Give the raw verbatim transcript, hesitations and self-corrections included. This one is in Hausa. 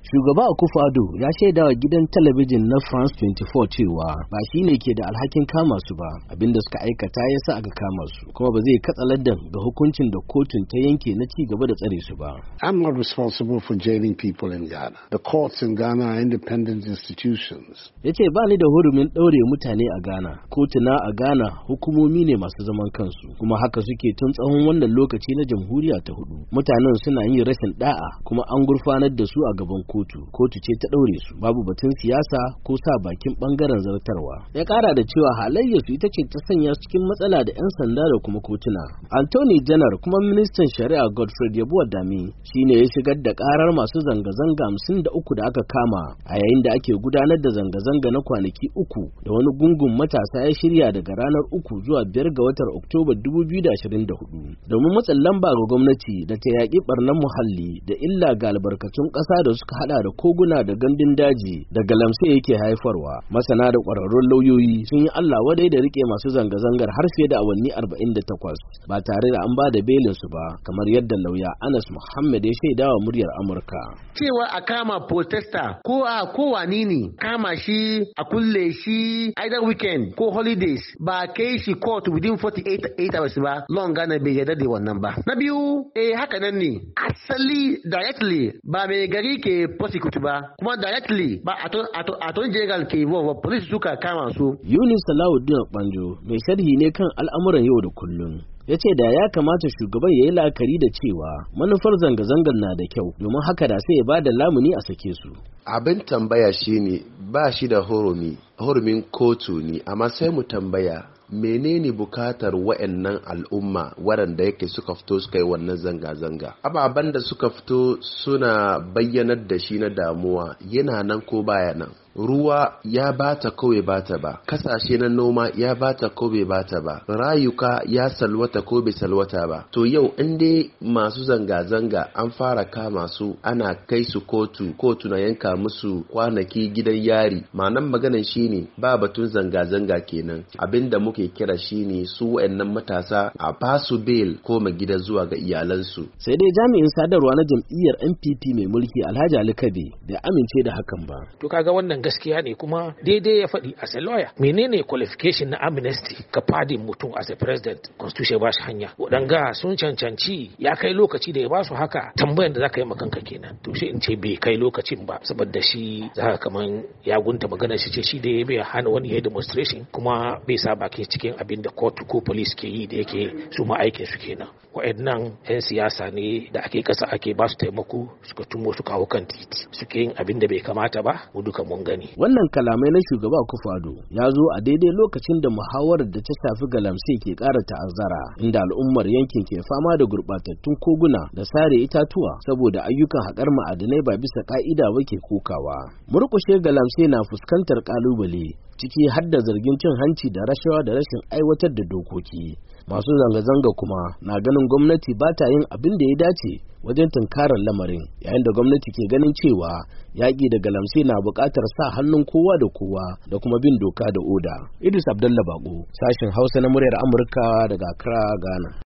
Shugaba Akufo-Addo ya shaida wa gidan talabijin na France twenty-four cewa ba shi ne ke da alhakin kama su ba, abinda suka aikata ya sa aka kama su, kuma ba zai katsalandan ga hukuncin da kotun ta yanke na ci gaba da tsare su ba. I'm not responsible for jailing people in Ghana. The courts in Ghana are independent institutions. Ya ce ba ni da hurumin ɗaure mutane a Ghana. Kotuna a Ghana hukumomi ne masu zaman kansu, kuma haka suke tun tsawon wannan lokaci na jamhuriya ta hudu. Mutanen suna yin rashin da'a kuma an gurfanar da su a gaban kotu. Kotu ce ta ɗaure su, babu batun siyasa ko sa bakin ɓangaren zartarwa. Ya ƙara da cewa halayyar su ita ce ta sanya su cikin matsala da 'yan sanda da kuma kotuna. Anthony Janar kuma ministan shari'a Godfred Yabuwa Dami shine ya shigar da ƙarar masu zanga-zanga hamsin da uku da aka kama a yayin da ake gudanar da zanga-zanga na kwanaki uku da wani gungun matasa ya shirya daga ranar uku zuwa biyar ga watan Oktoba dubu biyu da ashirin da hudu domin matsin lamba ga gwamnati da ta yaƙi ɓarnar muhalli da illa ga albarkatun ƙasa da suka hada da koguna da gandun daji da galamsey yake haifarwa. Masana da ƙwararrun lauyoyi sun yi Allah wadai da rike masu zanga-zangar har fiye da awanni arba'in da takwas ba tare da an ba da belin su ba, kamar yadda lauya Anas Muhammad ya shaida wa muryar Amurka. Cewa a kama protester ko a ko wani ne, kama shi a kulle shi either weekend ko holidays ba kai shi court within forty-eight hours ba, long Ghana bai yarda da wannan ba. Na biyu, eh haka nan ne, asali directly ba mai gari ke prosecute ba, kuma directly ba attorney general ke ba, police suka kama su. Yunus Salahuddin Banjo mai sharhi ne kan al'amuran yau da kullum. Ya ce da ya kamata shugaban ya yi la'akari da cewa manufar zanga-zangar na da kyau, domin haka da sai ya ba da lamuni a sake su. Abin tambaya shine ba shi da hurumi, hurumin kotu ne, amma sai mu tambaya menene bukatar wa'annan al'umma waɗanda yake suka fito suka yi wannan zanga-zanga. Ababen da suka fito suna bayyanar da shi na damuwa yana nan ko baya nan. Ruwa ya bata ko bai bata ba, kasashe na noma ya bata ko bai bata ba, rayuka ya salwata ko bai salwata ba. To yau in dai masu zanga-zanga an fara kama su ana kai su kotu, kotu na yanka musu kwanaki gidan yari, ma'anan maganan shine ba batun zanga-zanga kenan. Abinda muke kira shine su wayannan matasa a basu bail ko ma gida zuwa ga iyalansu. Sai dai jami'in sadarwa na jam'iyyar N P P mai mulki Alhaji Ali Kabe bai amince da hakan ba. To kaga wannan gaskiya ne, kuma daidai ya faɗi as a lawyer. Menene qualification na amnesty ka fadin mutum as a president? Constitution ba shi hanya. Waɗanga sun cancanci ya kai lokaci da ya ba su haka, tambayan da zaka yi makanka kenan. To shi in ce bai kai lokacin ba, saboda shi zaka kaman ya gunta magana shi ce shi da ya bai hana wani ya demonstration, kuma bai sa baki cikin abin da court ko police ke yi da yake su ma aikin su kenan. Waɗannan 'yan siyasa ne da ake kasa ake ba su taimako suka tumo su kawo kan titi suke yin abin da bai kamata ba, mu duka mun gani. Wannan kalamai na shugaba Akufo-Addo ya zo a daidai lokacin da muhawarar da ta shafi galamsey ke ƙara ta'azzara, inda al'ummar yankin ke fama da gurɓatattun koguna da sare itatuwa saboda ayyukan haƙar ma'adinai ba bisa ƙa'ida ba ke kokawa. Murƙushe galamsey na fuskantar ƙalubale, ciki har da zargin cin hanci da rashawa da rashin aiwatar da dokoki. Masu zanga-zanga kuma na ganin gwamnati ba ta yin abin da ya dace wajen tunkarar lamarin, yayin da gwamnati ke ganin cewa yaƙi da galamsey na buƙatar sa hannun kowa da kowa da kuma bin doka da oda. Idris Abdallah Bako, sashin Hausa na muryar Amurka daga Accra, Ghana.